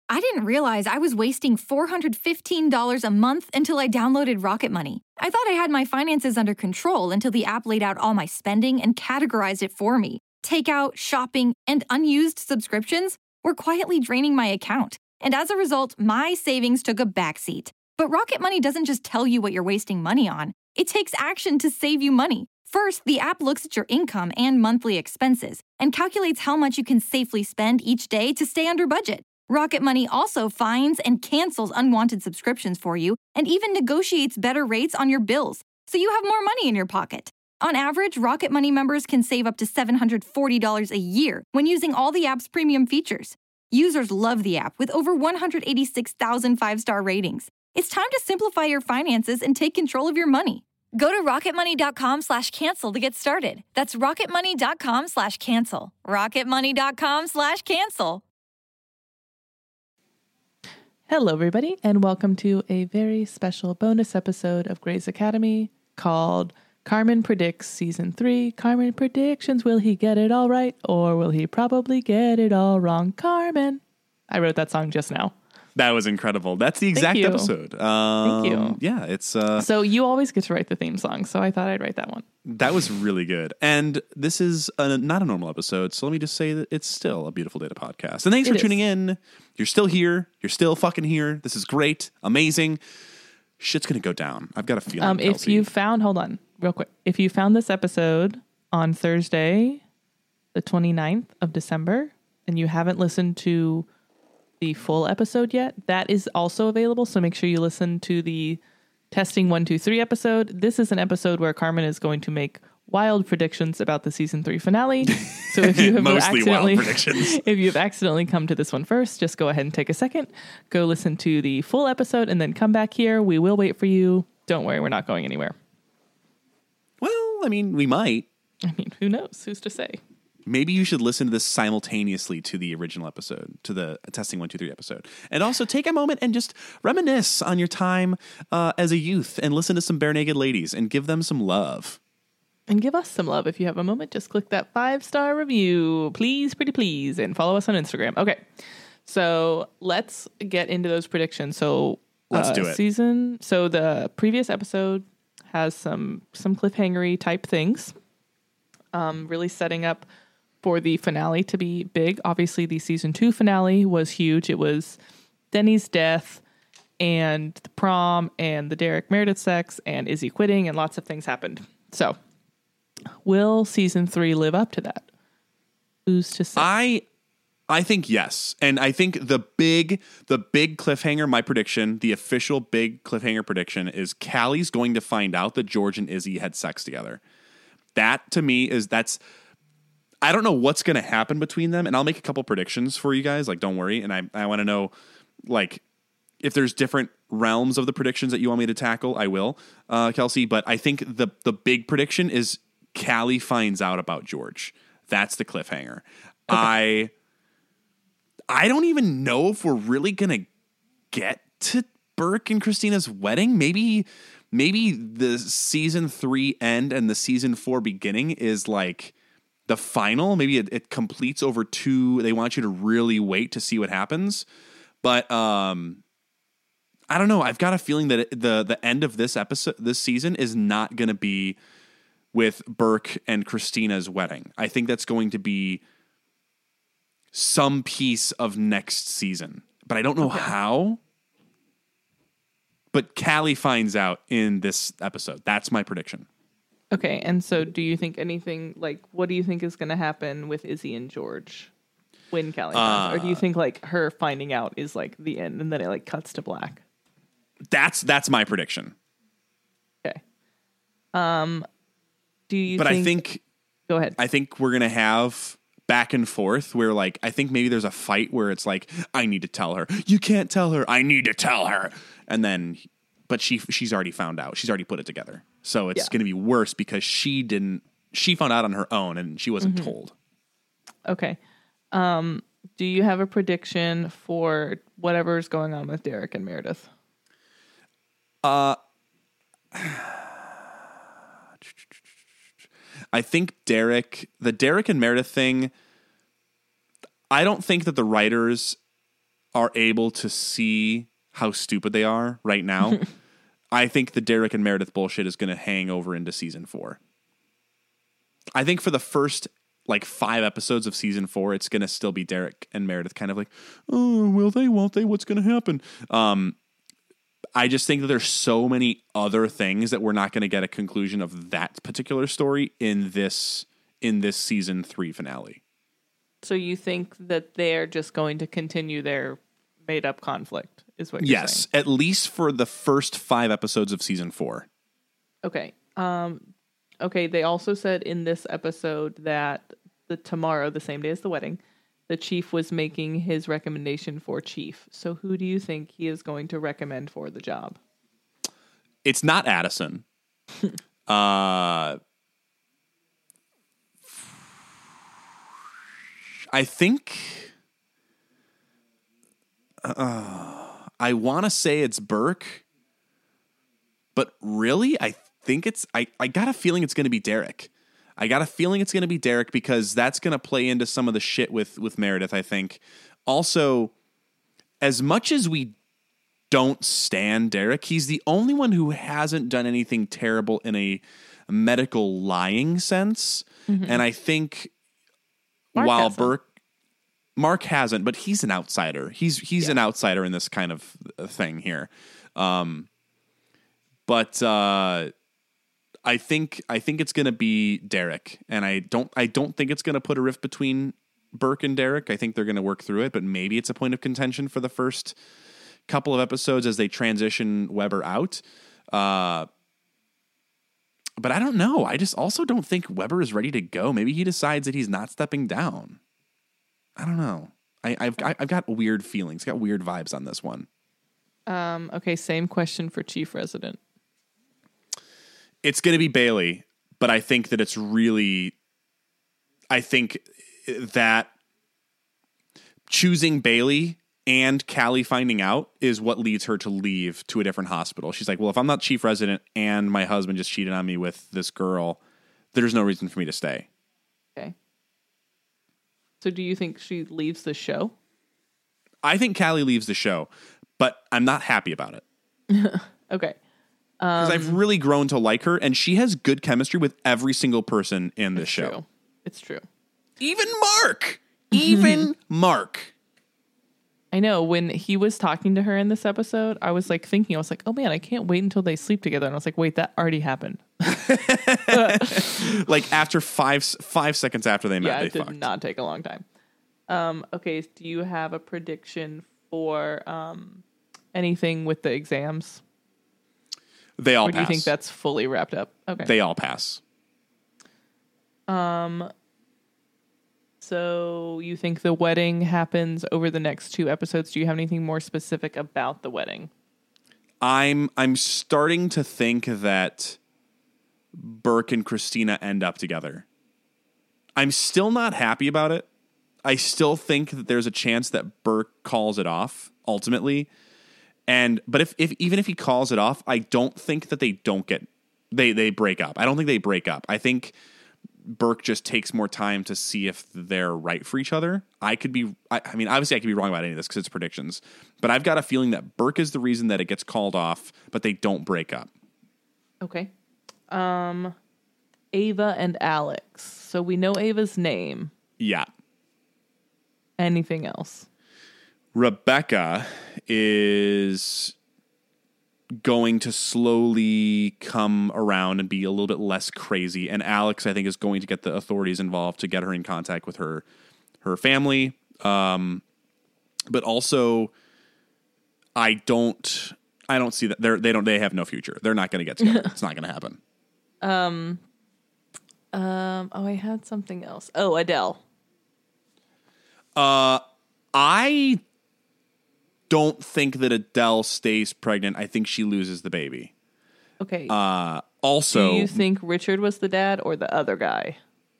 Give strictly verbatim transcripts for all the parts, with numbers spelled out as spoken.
I didn't realize I was wasting four hundred fifteen dollars a month until I downloaded Rocket Money. I thought I had my finances under control until the app laid out all my spending and categorized it for me. Takeout, shopping, and unused subscriptions were quietly draining my account. And as a result, my savings took a backseat. But Rocket Money doesn't just tell you what you're wasting money on. It takes action to save you money. First, the app looks at your income and monthly expenses and calculates how much you can safely spend each day to stay under budget. Rocket Money also finds and cancels unwanted subscriptions for you and even negotiates better rates on your bills, so you have more money in your pocket. On average, Rocket Money members can save up to seven hundred forty dollars a year when using all the app's premium features. Users love the app with over one hundred eighty-six thousand five-star ratings. It's time to simplify your finances and take control of your money. Go to rocketmoney.com slash cancel to get started. That's rocketmoney.com slash cancel. rocketmoney.com slash cancel. Hello, everybody, and welcome to a very special bonus episode of Grey's Academy called Carmen Predicts Season three. Carmen Predictions. Will he get it all right, or will he probably get it all wrong? Carmen. I wrote that song just now. That was incredible. That's the exact episode. Um, Thank you. Yeah, it's... Uh, so you always get to write the theme song, so I thought I'd write that one. That was really good. And this is a, not a normal episode, so let me just say that it's still a beautiful day to podcast. And thanks It for is. tuning in. You're still here. You're still fucking here. This is great. Amazing. Shit's going to go down. I've got a feeling, Um, if you found... Hold on, real quick. If you found this episode on Thursday, the twenty-ninth of December, and you haven't listened to the full episode yet, that is also available. So make sure you listen to the Testing one two three episode. This is an episode where Carmen is going to make wild predictions about the season three finale. So if you have Mostly accidentally, wild predictions. if you've accidentally come to this one first, just go ahead and take a second, go listen to the full episode, and then come back here. We will wait for you. Don't worry, we're not going anywhere. Well, I mean, we might. I mean, who knows? Who's to say? Maybe you should listen to this simultaneously to the original episode, to the Testing one two three episode. And also take a moment and just reminisce on your time uh, as a youth and listen to some Bare Naked Ladies and give them some love. And give us some love if you have a moment. Just click that five-star review. Please, pretty please. And follow us on Instagram. Okay. So let's get into those predictions. So Let's uh, do it. Season. So the previous episode has some, some cliffhangery type things. Um, really setting up for the finale to be big. Obviously, the season two finale was huge. It was Denny's death and the prom and the Derek Meredith sex and Izzy quitting, and lots of things happened. So, will season three live up to that? Who's to say? I I think yes. And I think the big the big cliffhanger, my prediction, the official big cliffhanger prediction is Callie's going to find out that George and Izzy had sex together. That to me is that's I don't know what's going to happen between them, and I'll make a couple predictions for you guys. Like, don't worry. And I, I want to know, like, if there's different realms of the predictions that you want me to tackle, I will, uh, Kelsey. But I think the the big prediction is Callie finds out about George. That's the cliffhanger. Okay. I I don't even know if we're really going to get to Burke and Christina's wedding. Maybe maybe the season three end and the season four beginning is like the final. Maybe it, it completes over two. They want you to really wait to see what happens. But um, I don't know. I've got a feeling that it, the the end of this episode, this season, is not going to be with Burke and Christina's wedding. I think that's going to be some piece of next season, but I don't know okay. how. But Callie finds out in this episode. That's my prediction. Okay, and so do you think anything, like, what do you think is going to happen with Izzy and George when Callie finds uh, Or do you think, like, her finding out is, like, the end and then it, like, cuts to black? That's that's my prediction. Okay. Um, do you But think... I think... Go ahead. I think we're going to have back and forth where, like, I think maybe there's a fight where it's like, I need to tell her. You can't tell her. I need to tell her. And then... But she she's already found out. She's already put it together. So it's yeah. going to be worse because she didn't. She found out on her own and she wasn't mm-hmm. told. Okay. Um, do you have a prediction for whatever's going on with Derek and Meredith? Uh, I think Derek, the Derek and Meredith thing. I don't think that the writers are able to see how stupid they are right now, I think the Derek and Meredith bullshit is going to hang over into season four. I think for the first like five episodes of season four, it's going to still be Derek and Meredith kind of like, oh, will they, won't they? What's going to happen? Um, I just think that there's so many other things that we're not going to get a conclusion of that particular story in this in this season three finale. So you think that they're just going to continue their made up conflict is what you're yes, saying? Yes, at least for the first five episodes of season four. Okay. Um, okay. They also said in this episode that the tomorrow, the same day as the wedding, the chief was making his recommendation for chief. So who do you think he is going to recommend for the job? It's not Addison. uh, I think uh, I want to say it's Burke, but really, I think it's I, I got a feeling it's going to be Derek. I got a feeling it's going to be Derek because that's going to play into some of the shit with with Meredith, I think. Also, as much as we don't stan Derek, he's the only one who hasn't done anything terrible in a medical lying sense. Mm-hmm. And I think Mark while hasn't. Burke Mark hasn't, but he's an outsider. He's he's yeah. an outsider in this kind of thing here. Um, but uh, I think I think it's going to be Derek, and I don't I don't think it's going to put a rift between Burke and Derek. I think they're going to work through it, but maybe it's a point of contention for the first couple of episodes as they transition Weber out. Uh, but I don't know. I just also don't think Weber is ready to go. Maybe he decides that he's not stepping down. I don't know. I, I've I've got weird feelings, got weird vibes on this one. Um, okay, same question for Chief Resident. It's going to be Bailey, but I think that it's really, I think that choosing Bailey and Callie finding out is what leads her to leave to a different hospital. She's like, well, if I'm not Chief Resident and my husband just cheated on me with this girl, there's no reason for me to stay. Okay. So do you think she leaves the show? I think Callie leaves the show, but I'm not happy about it. Okay. Because um, I've really grown to like her, and she has good chemistry with every single person in this show. True. It's true. Even Mark! Even Mark! I know. When he was talking to her in this episode, I was like thinking, I was like, oh man, I can't wait until they sleep together. And I was like, wait, that already happened. Like after five five seconds after they met, yeah, they it did fucked. not take a long time. Um, okay, do you have a prediction for um, anything with the exams? They all or do pass. you think that's fully wrapped up? Okay. They all pass. Um. So you think the wedding happens over the next two episodes? Do you have anything more specific about the wedding? I'm I'm starting to think that Burke and Christina end up together. I'm still not happy about it. I still think that there's a chance that Burke calls it off ultimately. And but if, if even if he calls it off, I don't think that they don't get they they break up. I don't think they break up. I think Burke just takes more time to see if they're right for each other. I could be, I, I mean, obviously I could be wrong about any of this because it's predictions, but I've got a feeling that Burke is the reason that it gets called off, but they don't break up. Okay. Um, Ava and Alex. So we know Ava's name. Yeah. Anything else? Rebecca is going to slowly come around and be a little bit less crazy. And Alex, I think, is going to get the authorities involved to get her in contact with her, her family. Um, but also I don't, I don't see that they're, they don't, they have no future. They're not going to get together. It's not going to happen. Um, um, oh, I had something else. Oh, Adele. Uh, I don't think that Adele stays pregnant. I think she loses the baby. Okay. Uh, also, do you think Richard was the dad or the other guy?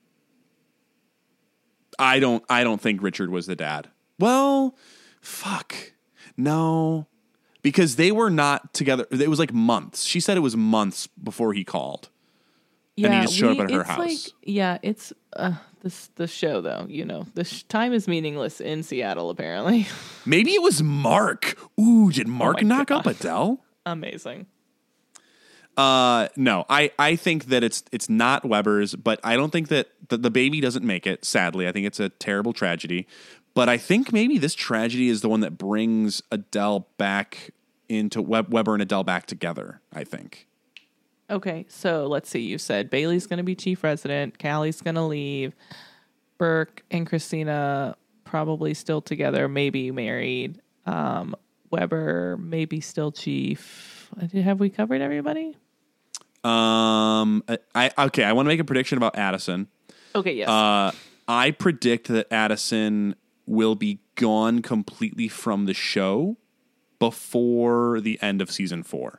I don't. I don't think Richard was the dad. Well, fuck no, because they were not together. It was like months. She said it was months before he called. Yeah, and he just showed we- up at her it's house. Like, yeah, it's uh, this the show though. You know, the sh- time is meaningless in Seattle. Apparently, Maybe it was Mark. Ooh, did Mark my knock God. up Adele? amazing. Uh, no, I, I think that it's it's not Weber's, but I don't think that the, the baby doesn't make it. Sadly, I think it's a terrible tragedy. But I think maybe this tragedy is the one that brings Adele back into Web, Weber and Adele back together. I think. Okay, so let's see. You said Bailey's going to be chief resident. Callie's going to leave. Burke and Christina probably still together, maybe married. Um, Weber maybe still chief. Have we covered everybody? Um, I okay. I want to make a prediction about Addison. Okay, yes. Uh, I predict that Addison will be gone completely from the show before the end of season four.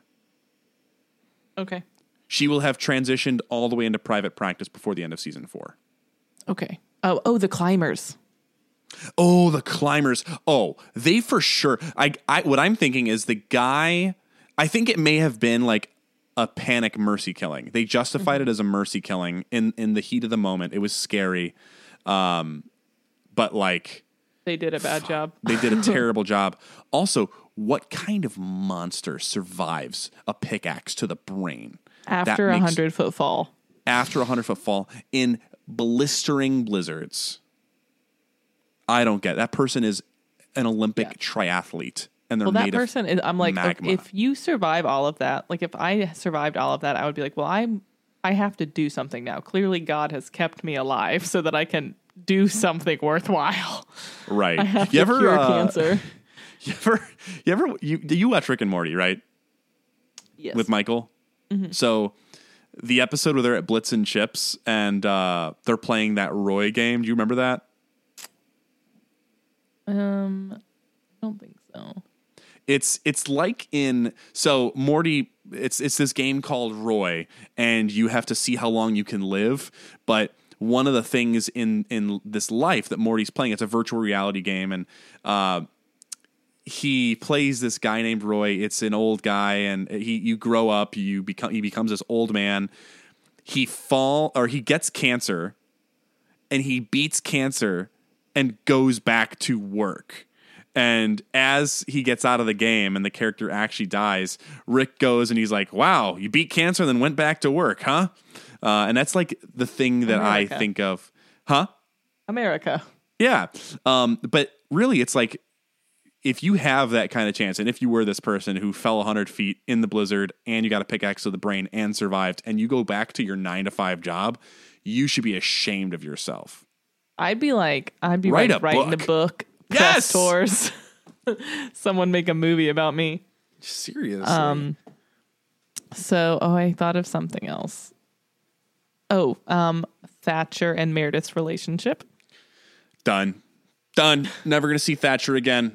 okay. She will have transitioned all the way into private practice before the end of season four. Okay. Oh, oh, the climbers. Oh, the climbers. Oh, they for sure. I, I, what I'm thinking is the guy, I think it may have been like a panic mercy killing. They justified Mm-hmm. it as a mercy killing in, in the heat of the moment. It was scary. Um, but like, They did a bad job. they did a terrible job. Also, what kind of monster survives a pickaxe to the brain? After That a makes- hundred foot fall. After a hundred foot fall in blistering blizzards. I don't get it. That person is an Olympic Yeah. triathlete, and they're Well, that made person is. I'm like, magma. if you survive all of that, like if I survived all of that, I would be like, well, I'm. I have to do something now. Clearly, God has kept me alive so that I can do something worthwhile. of right. I have you to ever cure uh, cancer. You ever? You ever? You you watch Rick and Morty, right? Yes. With Michael. So the episode where they're at Blitz and Chips and uh, they're playing that Roy game. Do you remember that? Um, I don't think so. It's it's like in so Morty. It's it's this game called Roy, and you have to see how long you can live. But one of the things in in this life that Morty's playing, it's a virtual reality game, and uh, he plays this guy named Roy. It's an old guy, and he you grow up, you become he becomes this old man. He fall or he gets cancer, and he beats cancer and goes back to work. And as he gets out of the game and the character actually dies, Rick goes and he's like, wow, you beat cancer and then went back to work, huh? Uh, and that's like the thing that America. I think of. Huh? America. Yeah. Um, but really, it's like if you have that kind of chance, and if you were this person who fell one hundred feet in the blizzard and you got a pickaxe to the brain and survived, and you go back to your nine to five job, you should be ashamed of yourself. I'd be like, I'd be Write like a writing book. a book. Yes! Press tours. Someone make a movie about me. Seriously. Um, So, oh, I thought of something else. Oh, um, Thatcher and Meredith's relationship. Done. Done. Never going to see Thatcher again.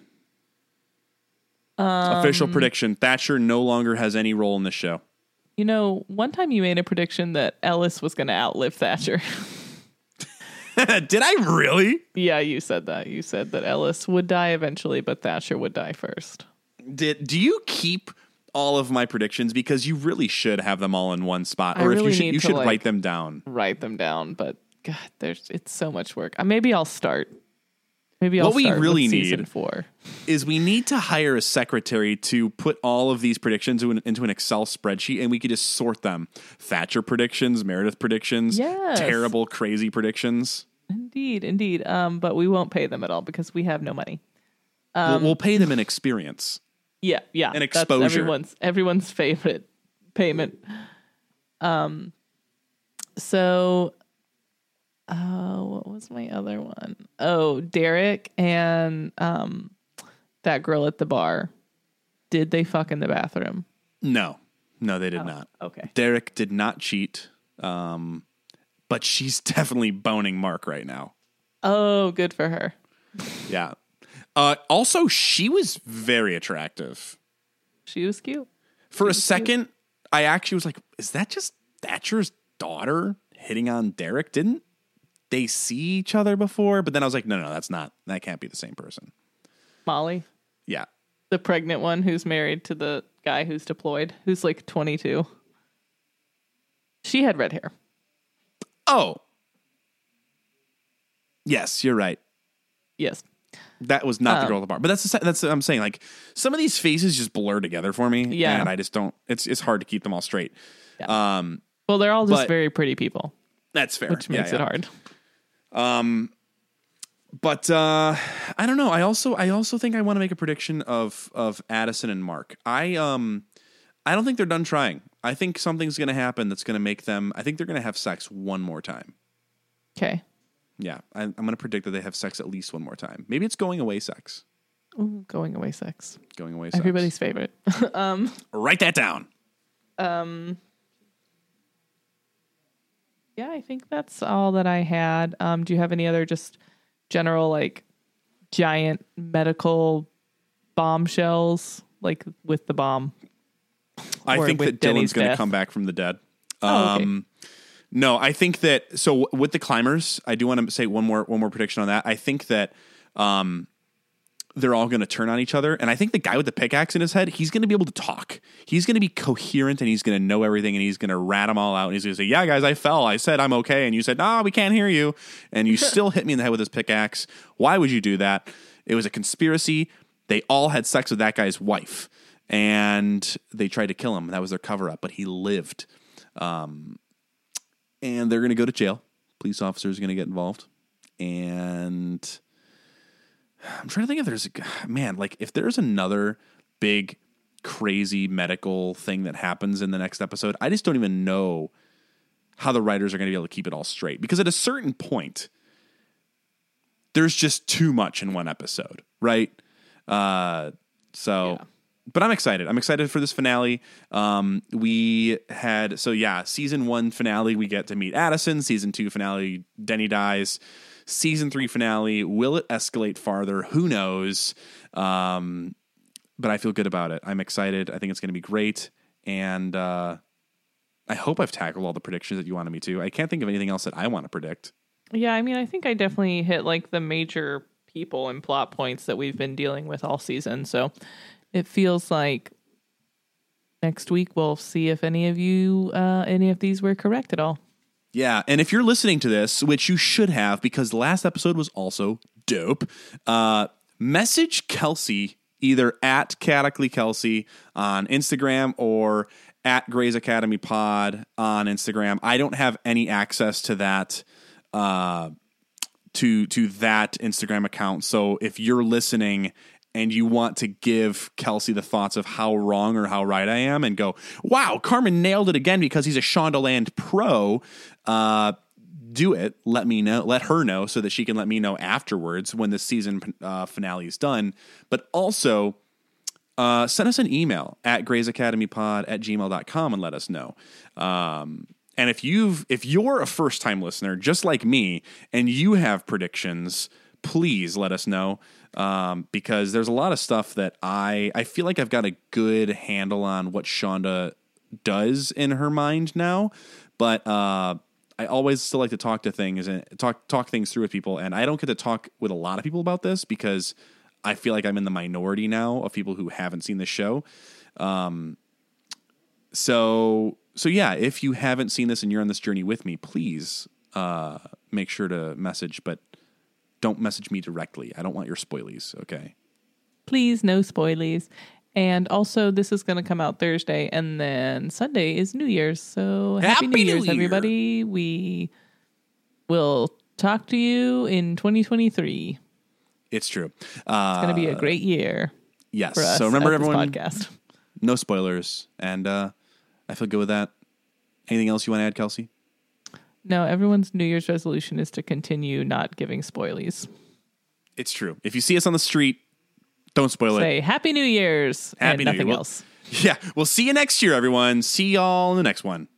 Um, Official prediction. Thatcher no longer has any role in this show. You know, one time you made a prediction that Ellis was going to outlive Thatcher. Did I really? Yeah, you said that. You said that Ellis would die eventually, but Thatcher would die first. Did do you keep all of my predictions? Because you really should have them all in one spot. I Or if really you should need you to, should like- write them down. Write them down, but God, there's it's so much work. Uh, maybe I'll start. Maybe I'll What we start really with season need- four. Is we need to hire a secretary to put all of these predictions into an, into an Excel spreadsheet, and we could just sort them. Thatcher predictions, Meredith predictions, Yes. terrible, crazy predictions. Indeed, indeed. Um, but we won't pay them at all because we have no money. we'll, we'll pay them in experience. Yeah, yeah. And That's exposure. everyone's everyone's favorite payment. Um. So, uh, what was my other one? Oh, Derek and um, that girl at the bar. Did they fuck in the bathroom? No, no, they did not. Okay. Derek did not cheat, um, but she's definitely boning Mark right now. Oh, good for her. Yeah. Uh, also, she was very attractive. She was cute. For a second, I actually was like, is that just Thatcher's daughter hitting on Derek? Didn't they see each other before? But then I was like, no, no, that's not, that can't be the same person. Molly, Yeah. the pregnant one who's married to the guy who's deployed, who's like twenty-two. She had red hair. Oh. Yes, you're right. Yes. That was not Um, the girl at the bar. But that's the, that's what I'm saying. Like, some of these faces just blur together for me. Yeah. And I just don't, it's it's hard to keep them all straight. Yeah. Um, Well, they're all just but- very pretty people, that's fair. which Yeah, makes yeah. it hard. But uh, I don't know. I also I also think I want to make a prediction of of Addison and Mark. I um I don't think they're done trying. I think something's going to happen that's going to make them. I think they're going to have sex one more time. Okay. Yeah, I, I'm going to predict that they have sex at least one more time. Maybe it's going away sex. Ooh, going away sex. Going away sex. Everybody's favorite. um, Write that down. um, yeah, I think that's all that I had. Um, do you have any other just general, like, giant medical bombshells, like with the bomb? I Or think with that Dylan's Denny's going to death. come back from the dead. Oh, okay. Um, no, I think that. So with the climbers, I do want to say one more one more prediction on that. I think that um, they're all going to turn on each other, and I think the guy with the pickaxe in his head, he's going to be able to talk. He's going to be coherent, and he's going to know everything, and he's going to rat them all out, and he's going to say, "Yeah, guys, I fell. I said I'm okay," and you said, "No, we can't hear you," and you still hit me in the head with this pickaxe. Why would you do that? It was a conspiracy. They all had sex with that guy's wife, and they tried to kill him. That was their cover up, but he lived. Um, and they're going to go to jail. Police officers are going to get involved. And I'm trying to think if there's a, man, like if there's another big, crazy medical thing that happens in the next episode, I just don't even know how the writers are going to be able to keep it all straight. Because at a certain point, there's just too much in one episode, right? Uh, so, Yeah. but I'm excited. I'm excited for this finale. Um, we had, so yeah, season one finale, we get to meet Addison. Season two finale, Denny dies. Season three finale, will it escalate farther? Who knows? Um, but I feel good about it. I'm excited. I think it's going to be great. And uh, I hope I've tackled all the predictions that you wanted me to. I can't think of anything else that I want to predict. Yeah, I mean, I think I definitely hit like the major people and plot points that we've been dealing with all season. So it feels like next week we'll see if any of you, uh, any of these were correct at all. Yeah, and if you're listening to this, which you should have because the last episode was also dope, uh, message Kelsey either at Catacly Kelsey on Instagram or at Grey's Academy Pod on Instagram. I don't have any access to that uh, to to that Instagram account. So if you're listening and you want to give Kelsey the thoughts of how wrong or how right I am and go, wow, Carmen nailed it again because he's a Shondaland pro, uh, do it. Let me know. Let her know so that she can let me know afterwards when the season uh, finale is done. But also uh, send us an email at graysacademypod at gmail dot com and let us know. Um, and if you've if you're a first-time listener, just like me, and you have predictions, please let us know. Um, because there's a lot of stuff that I I feel like I've got a good handle on what Shonda does in her mind now, but uh, I always still like to talk to things and talk talk things through with people, and I don't get to talk with a lot of people about this because I feel like I'm in the minority now of people who haven't seen the show. Um, so so yeah, if you haven't seen this and you're on this journey with me, please uh, make sure to message, but don't message me directly. I don't want your spoilies, okay? Please, no spoilies. And also, this is going to come out Thursday, and then Sunday is New Year's. So happy, Happy New New Year's, Year. everybody. We will talk to you in twenty twenty-three. It's true. Uh, It's going to be a great year yes. for us So remember, at this everyone, podcast. no spoilers, and uh, I feel good with that. Anything else you want to add, Kelsey? No, everyone's New Year's resolution is to continue not giving spoilies. It's true. If you see us on the street, don't spoil it. Say Happy New Year's Happy and New Year. nothing Well- else. Yeah, we'll see you next year, everyone. See y'all in the next one.